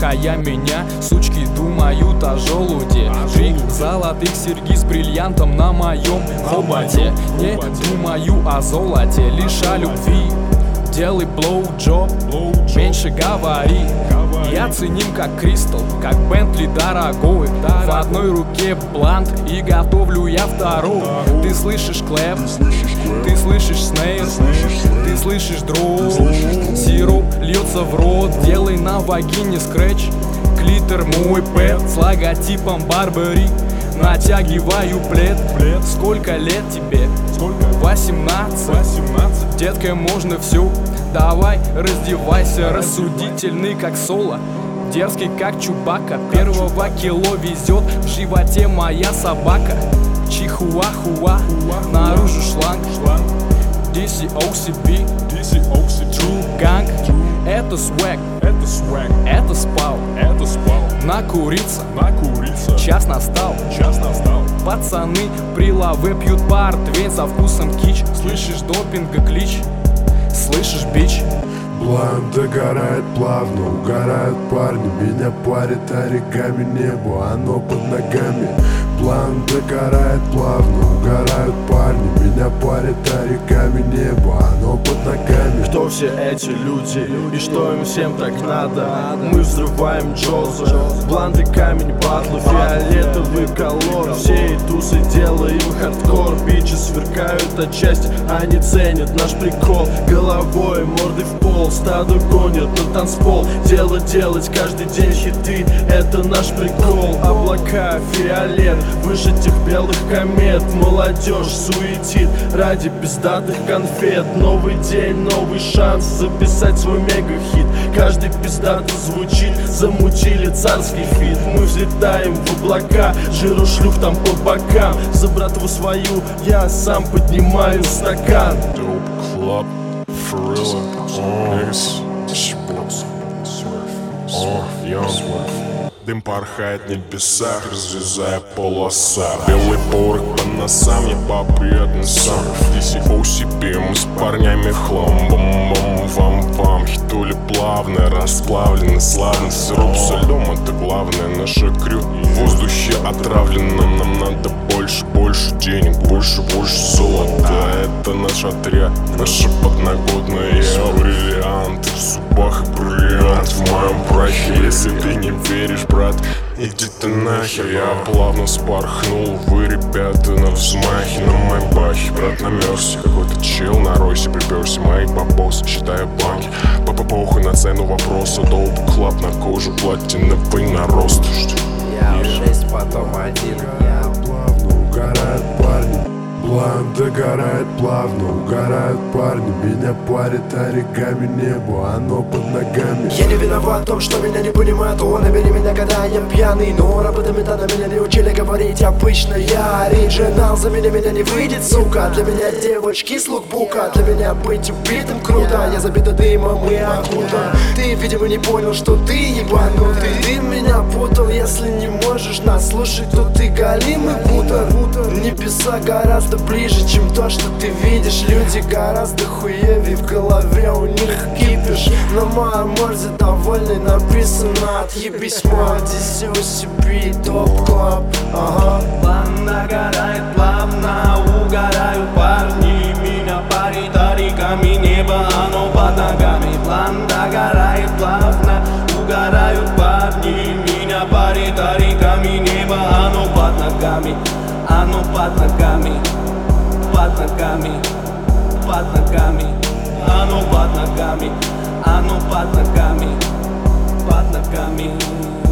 слухая меня, сучки думают о желуде. 3 золотых серьги с бриллиантом на моем хоботе. Не думаю о золоте, лишь о любви. Делай блоу-джоб, меньше говори. Я ценим как Кристал, как Бентли дорогой. В одной руке блант и готовлю я второй. Ты слышишь клэп, ты слышишь снейр, ты слышишь дроп. Сироп льется в рот, делай на вагине скретч. Клитор мой пэт с логотипом Барбари. Натягиваю плед. Сколько лет тебе? 18. Детка, можно все. Давай, раздевайся, рассудительный как Соло, дерзкий как Чубака. Первого кило везет, в животе моя собака. Чихуахуа, наружу шланг. DCOCB, True Gang. Это свэг, это спал. Накуриться, час настал. Пацаны при лаве пьют портвейн со вкусом кич. Слышишь допинга клич? Слышишь, бич? Блант догорает плавно, угорают парни. Меня парит оригами небо, оно под ногами. Блант догорает плавно, угорают парни. Меня парит оригами небо, оно под ногами. Кто все эти люди и что им всем так надо? Мы взрываем джозы, бланты, камень, батлы, фиолетовый колор. Все тусы делаем хардкор, бичи сверкают от счастья, они ценят наш прикол. Головой, мордой в пол, стадо гонят на танцпол. Дело делать каждый день хиты, это наш прикол. Облака, фиолет, выше тех белых комет. Молодежь суетит ради пиздатых конфет. Новый день, новый шанс записать свой мега-хит. Каждый пиздато звучит, замутили царский фит. Мы взлетаем в облака, жиру шлюх там по бокам. За братву свою я сам поднимаю стакан. Dope club, for real, Дым порхает в небесах, разрезая полоса. Белый порох по носам, я по приятным сам. DCOCB, мы с парнями в хлам. Бам-бам, вам-вам, хитули плавно, расплавлены, славно. Сироп со льдом, это главное, наше крю. В воздухе отравлено, нам надо больше, больше денег, больше, больше золота. Это наш отряд, наша подноготная бриллиант. В зубах и бриллиант в моем прахе. Если ты не веришь, брат, иди ты нахер. Я плавно спорхнул, вы, ребята, на взмахе. На майбахе, брат, намерзся. Какой-то чел на ройсе приперся, мои бабосы, считая банки. Папа, похуй на цену вопроса. Доуп клаб на кожу, платиновый нарост. Я 6, потом 1. Плавно угорают парни. Блант догорает плавно, угорают парни. Меня парит оригами небо, оно под ногами. Я не виноват в том, что меня не понимают. О, набери меня, когда я пьяный. Но работами тогда меня не учили говорить обычно. Я оригинал, за меня не выйдет, сука. Для меня девочки с лукбука. Для меня быть убитым круто. Я забита дымом и окутан. Ты, видимо, не понял, что ты ебанутый. Ты меня путал, если не можешь нас слушать, то ты галимый путан. Небеса гораздо ближе, чем то, что ты видишь. Люди гораздо хуевее, в голове у них кипиш. На моем морде довольный написано: отъебись, мой DCOCB, топ клаб. План догорает плавно, угорают парни. Меня парит оригами небо, оно под ногами. План догорает плавно, угорают парни. Меня парит оригами небо, оно под ногами. Оно под ногами, под ногами, под ногами. Оно под ногами, оно под ногами, под ногами.